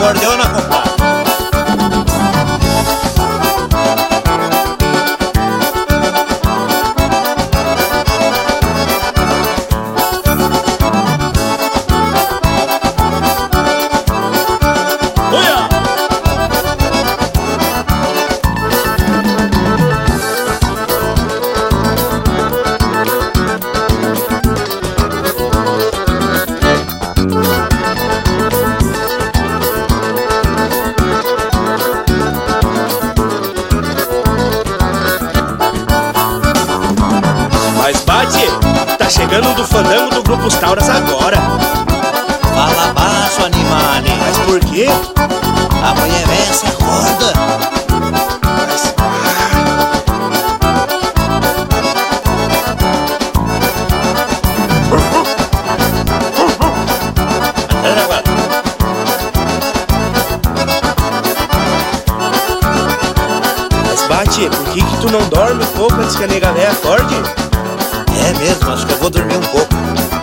acordeona, compadre. Tá chegando do fandango do Grupo Os Tauras agora. Fala baixo, animale. Mas por quê? Amanhã vem se acorda. Mas... Mas bate, por que tu não dorme um pouco antes que a nega véia acorde? É mesmo, acho que eu vou dormir um pouco.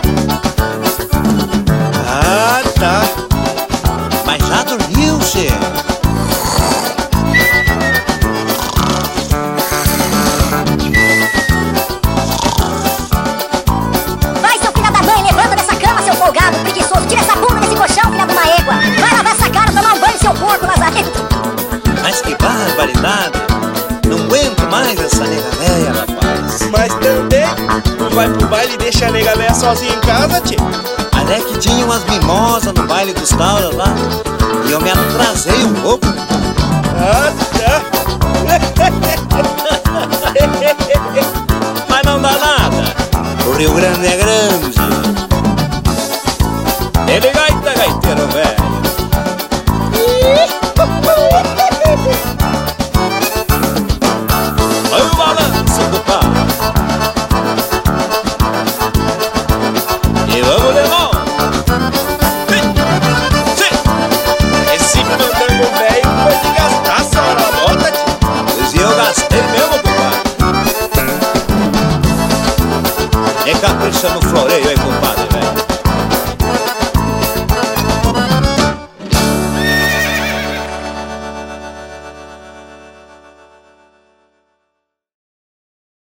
Ah, tá. Mas já dormiu, che? Vai, seu filho da mãe, levanta dessa cama, seu folgado, preguiçoso. Tira essa bunda desse colchão, filha de uma égua. Vai lavar essa cara, tomar um banho, seu porco, lazarento. Mas que barbaridade. Não aguento mais essa nega véia, rapaz. Mas também, tu vai pro baile e deixa a nega véia sozinha em casa, tchê? Até que tinha umas mimosas no baile dos Tauras lá. E eu me atrasei um pouco. Ah, tá. Mas não dá nada. O Rio Grande é grande. Ele gaita, gaiteiro velho. Olha o balanço do pau. E vamos de novo. Esse fandango velho foi de gastar essa hora na bota, tchê. Pois eu gastei mesmo, compadre. E capricha no floreio aí,